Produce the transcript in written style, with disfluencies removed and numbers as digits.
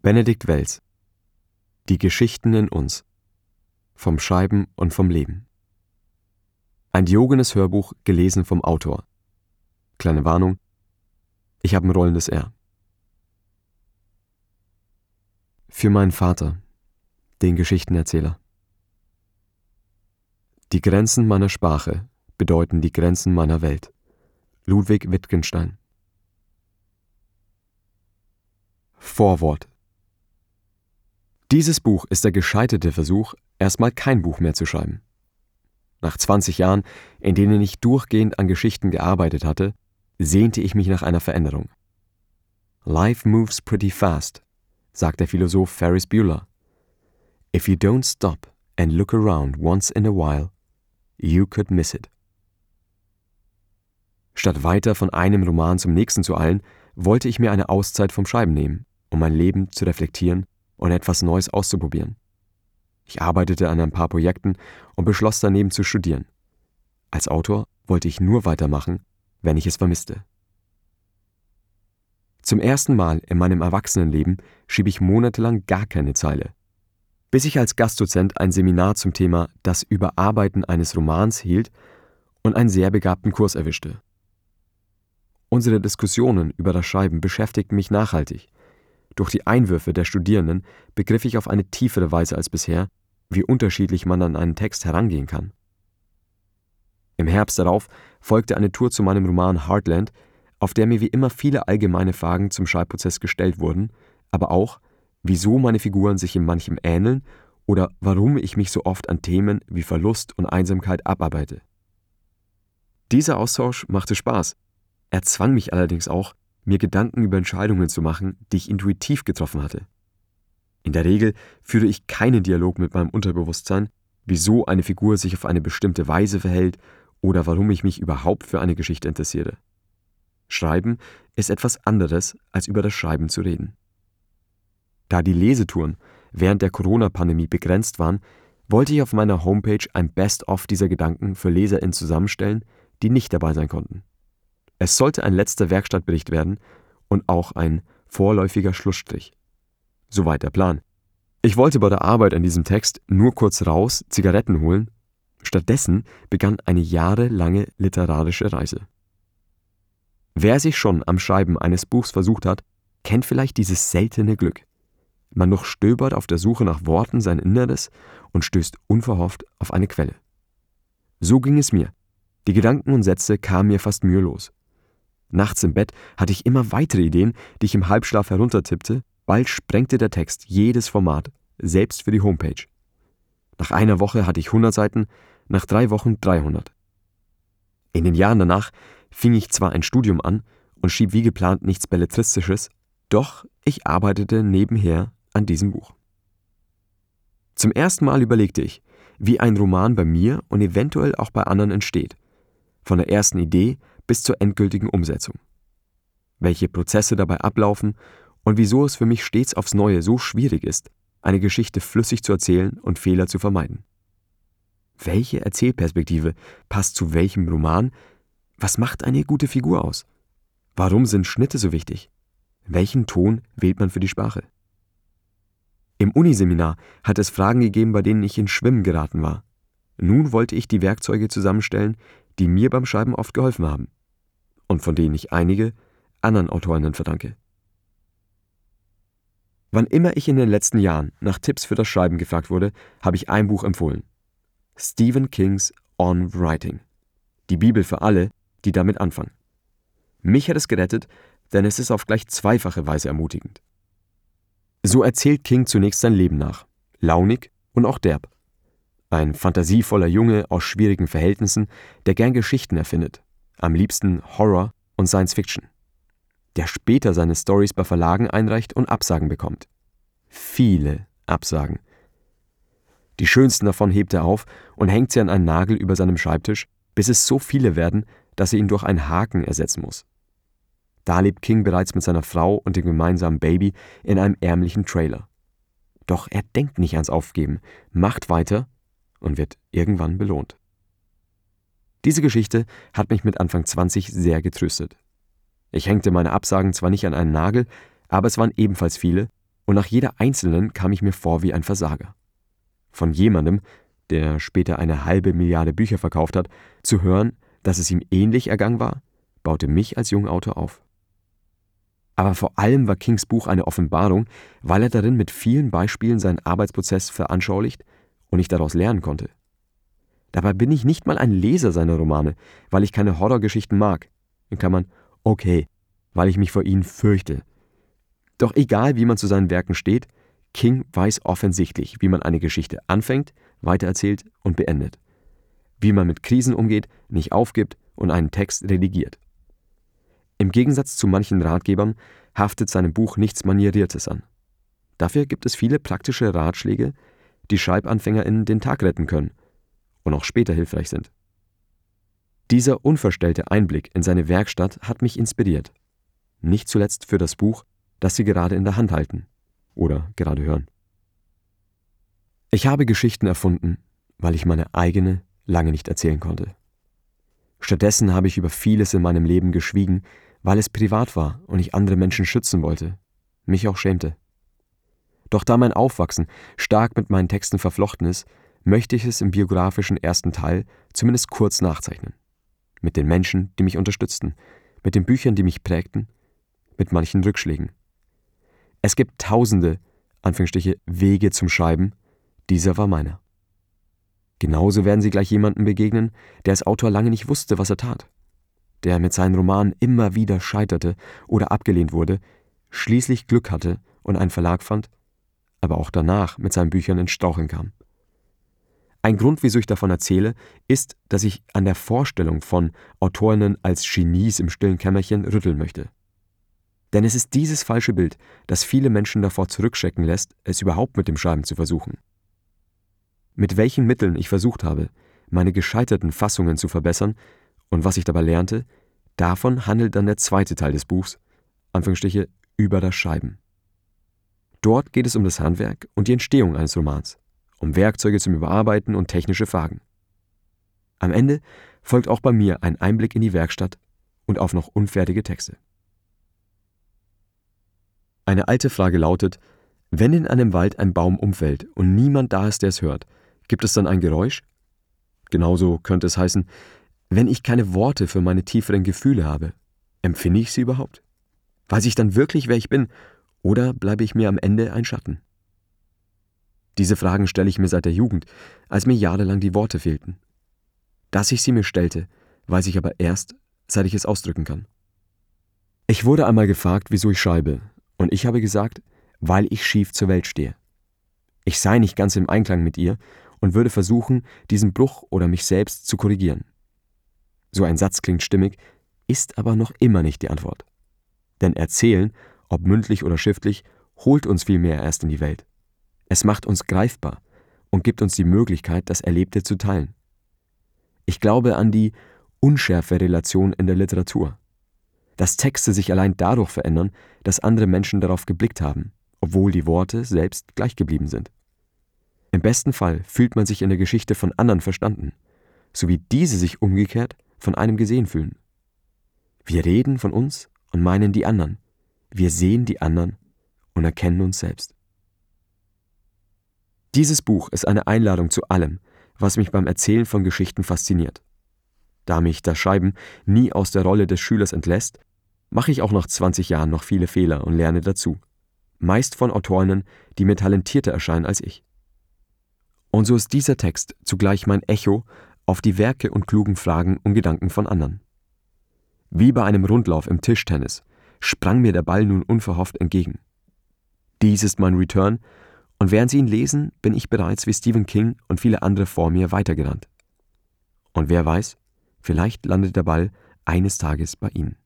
Benedikt Wells. Die Geschichten in uns. Vom Schreiben und vom Leben. Ein Diogenes Hörbuch, gelesen vom Autor. Kleine Warnung: Ich habe ein rollendes R. Für meinen Vater, den Geschichtenerzähler. Die Grenzen meiner Sprache bedeuten die Grenzen meiner Welt. Ludwig Wittgenstein. Vorwort. Dieses Buch ist der gescheiterte Versuch, erstmal kein Buch mehr zu schreiben. Nach 20 Jahren, in denen ich durchgehend an Geschichten gearbeitet hatte, sehnte ich mich nach einer Veränderung. Life moves pretty fast, sagt der Philosoph Ferris Bueller. If you don't stop and look around once in a while, you could miss it. Statt weiter von einem Roman zum nächsten zu eilen, wollte ich mir eine Auszeit vom Schreiben nehmen, um mein Leben zu reflektieren und etwas Neues auszuprobieren. Ich arbeitete an ein paar Projekten und beschloss daneben zu studieren. Als Autor wollte ich nur weitermachen, wenn ich es vermisste. Zum ersten Mal in meinem Erwachsenenleben schrieb ich monatelang gar keine Zeile, bis ich als Gastdozent ein Seminar zum Thema Das Überarbeiten eines Romans hielt und einen sehr begabten Kurs erwischte. Unsere Diskussionen über das Schreiben beschäftigten mich nachhaltig. Durch die Einwürfe der Studierenden begriff ich auf eine tiefere Weise als bisher, wie unterschiedlich man an einen Text herangehen kann. Im Herbst darauf folgte eine Tour zu meinem Roman Heartland, auf der mir wie immer viele allgemeine Fragen zum Schreibprozess gestellt wurden, aber auch, wieso meine Figuren sich in manchem ähneln oder warum ich mich so oft an Themen wie Verlust und Einsamkeit abarbeite. Dieser Austausch machte Spaß. Er zwang mich allerdings auch, mir Gedanken über Entscheidungen zu machen, die ich intuitiv getroffen hatte. In der Regel führe ich keinen Dialog mit meinem Unterbewusstsein, wieso eine Figur sich auf eine bestimmte Weise verhält oder warum ich mich überhaupt für eine Geschichte interessiere. Schreiben ist etwas anderes, als über das Schreiben zu reden. Da die Lesetouren während der Corona-Pandemie begrenzt waren, wollte ich auf meiner Homepage ein Best-of dieser Gedanken für LeserInnen zusammenstellen, die nicht dabei sein konnten. Es sollte ein letzter Werkstattbericht werden und auch ein vorläufiger Schlussstrich. Soweit der Plan. Ich wollte bei der Arbeit an diesem Text nur kurz raus Zigaretten holen. Stattdessen begann eine jahrelange literarische Reise. Wer sich schon am Schreiben eines Buchs versucht hat, kennt vielleicht dieses seltene Glück. Man durchstöbert auf der Suche nach Worten sein Inneres und stößt unverhofft auf eine Quelle. So ging es mir. Die Gedanken und Sätze kamen mir fast mühelos. Nachts im Bett hatte ich immer weitere Ideen, die ich im Halbschlaf heruntertippte. Bald sprengte der Text jedes Format, selbst für die Homepage. Nach einer Woche hatte ich 100 Seiten, nach 3 Wochen 300. In den Jahren danach fing ich zwar ein Studium an und schrieb wie geplant nichts Belletristisches, doch ich arbeitete nebenher an diesem Buch. Zum ersten Mal überlegte ich, wie ein Roman bei mir und eventuell auch bei anderen entsteht. Von der ersten Idee bis zur endgültigen Umsetzung. Welche Prozesse dabei ablaufen und wieso es für mich stets aufs Neue so schwierig ist, eine Geschichte flüssig zu erzählen und Fehler zu vermeiden. Welche Erzählperspektive passt zu welchem Roman? Was macht eine gute Figur aus? Warum sind Schnitte so wichtig? Welchen Ton wählt man für die Sprache? Im Uniseminar hat es Fragen gegeben, bei denen ich ins Schwimmen geraten war. Nun wollte ich die Werkzeuge zusammenstellen, die mir beim Schreiben oft geholfen haben und von denen ich einige anderen Autorinnen verdanke. Wann immer ich in den letzten Jahren nach Tipps für das Schreiben gefragt wurde, habe ich ein Buch empfohlen. Stephen Kings On Writing. Die Bibel für alle, die damit anfangen. Mich hat es gerettet, denn es ist auf gleich zweifache Weise ermutigend. So erzählt King zunächst sein Leben nach, launig und auch derb. Ein fantasievoller Junge aus schwierigen Verhältnissen, der gern Geschichten erfindet, am liebsten Horror und Science Fiction. Der später seine Storys bei Verlagen einreicht und Absagen bekommt. Viele Absagen. Die schönsten davon hebt er auf und hängt sie an einen Nagel über seinem Schreibtisch, bis es so viele werden, dass er ihn durch einen Haken ersetzen muss. Da lebt King bereits mit seiner Frau und dem gemeinsamen Baby in einem ärmlichen Trailer. Doch er denkt nicht ans Aufgeben, macht weiter und wird irgendwann belohnt. Diese Geschichte hat mich mit Anfang 20 sehr getröstet. Ich hängte meine Absagen zwar nicht an einen Nagel, aber es waren ebenfalls viele und nach jeder einzelnen kam ich mir vor wie ein Versager. Von jemandem, der später 1/2 Milliarde Bücher verkauft hat, zu hören, dass es ihm ähnlich ergangen war, baute mich als jungen Autor auf. Aber vor allem war Kings Buch eine Offenbarung, weil er darin mit vielen Beispielen seinen Arbeitsprozess veranschaulicht und ich daraus lernen konnte. Dabei bin ich nicht mal ein Leser seiner Romane, weil ich keine Horrorgeschichten mag. In Klammern, okay, weil ich mich vor ihnen fürchte. Doch egal, wie man zu seinen Werken steht, King weiß offensichtlich, wie man eine Geschichte anfängt, weitererzählt und beendet. Wie man mit Krisen umgeht, nicht aufgibt und einen Text redigiert. Im Gegensatz zu manchen Ratgebern haftet seinem Buch nichts Manieriertes an. Dafür gibt es viele praktische Ratschläge, die SchreibanfängerInnen den Tag retten können und auch später hilfreich sind. Dieser unverstellte Einblick in seine Werkstatt hat mich inspiriert. Nicht zuletzt für das Buch, das Sie gerade in der Hand halten oder gerade hören. Ich habe Geschichten erfunden, weil ich meine eigene lange nicht erzählen konnte. Stattdessen habe ich über vieles in meinem Leben geschwiegen, weil es privat war und ich andere Menschen schützen wollte, mich auch schämte. Doch da mein Aufwachsen stark mit meinen Texten verflochten ist, möchte ich es im biografischen ersten Teil zumindest kurz nachzeichnen. Mit den Menschen, die mich unterstützten, mit den Büchern, die mich prägten, mit manchen Rückschlägen. Es gibt tausende, Anführungsstriche, Wege zum Schreiben, dieser war meiner. Genauso werden Sie gleich jemandem begegnen, der als Autor lange nicht wusste, was er tat, der mit seinen Romanen immer wieder scheiterte oder abgelehnt wurde, schließlich Glück hatte und einen Verlag fand, aber auch danach mit seinen Büchern ins Straucheln kam. Ein Grund, wieso ich davon erzähle, ist, dass ich an der Vorstellung von Autorinnen als Genies im stillen Kämmerchen rütteln möchte. Denn es ist dieses falsche Bild, das viele Menschen davor zurückschrecken lässt, es überhaupt mit dem Schreiben zu versuchen. Mit welchen Mitteln ich versucht habe, meine gescheiterten Fassungen zu verbessern und was ich dabei lernte, davon handelt dann der zweite Teil des Buchs, Anführungsstriche, über das Schreiben. Dort geht es um das Handwerk und die Entstehung eines Romans, um Werkzeuge zum Überarbeiten und technische Fragen. Am Ende folgt auch bei mir ein Einblick in die Werkstatt und auf noch unfertige Texte. Eine alte Frage lautet: Wenn in einem Wald ein Baum umfällt und niemand da ist, der es hört, gibt es dann ein Geräusch? Genauso könnte es heißen: Wenn ich keine Worte für meine tieferen Gefühle habe, empfinde ich sie überhaupt? Weiß ich dann wirklich, wer ich bin, oder bleibe ich mir am Ende ein Schatten? Diese Fragen stelle ich mir seit der Jugend, als mir jahrelang die Worte fehlten. Dass ich sie mir stellte, weiß ich aber erst, seit ich es ausdrücken kann. Ich wurde einmal gefragt, wieso ich schreibe, und ich habe gesagt, weil ich schief zur Welt stehe. Ich sei nicht ganz im Einklang mit ihr und würde versuchen, diesen Bruch oder mich selbst zu korrigieren. So ein Satz klingt stimmig, ist aber noch immer nicht die Antwort. Denn Erzählen, ob mündlich oder schriftlich, holt uns vielmehr erst in die Welt. Es macht uns greifbar und gibt uns die Möglichkeit, das Erlebte zu teilen. Ich glaube an die Unschärfe-Relation in der Literatur. Dass Texte sich allein dadurch verändern, dass andere Menschen darauf geblickt haben, obwohl die Worte selbst gleich geblieben sind. Im besten Fall fühlt man sich in der Geschichte von anderen verstanden, sowie diese sich umgekehrt von einem gesehen fühlen. Wir reden von uns und meinen die anderen. Wir sehen die anderen und erkennen uns selbst. Dieses Buch ist eine Einladung zu allem, was mich beim Erzählen von Geschichten fasziniert. Da mich das Schreiben nie aus der Rolle des Schülers entlässt, mache ich auch nach 20 Jahren noch viele Fehler und lerne dazu. Meist von Autorinnen, die mir talentierter erscheinen als ich. Und so ist dieser Text zugleich mein Echo auf die Werke und klugen Fragen und Gedanken von anderen. Wie bei einem Rundlauf im Tischtennis sprang mir der Ball nun unverhofft entgegen. Dies ist mein Return, und während Sie ihn lesen, bin ich bereits wie Stephen King und viele andere vor mir weitergerannt. Und wer weiß, vielleicht landet der Ball eines Tages bei Ihnen.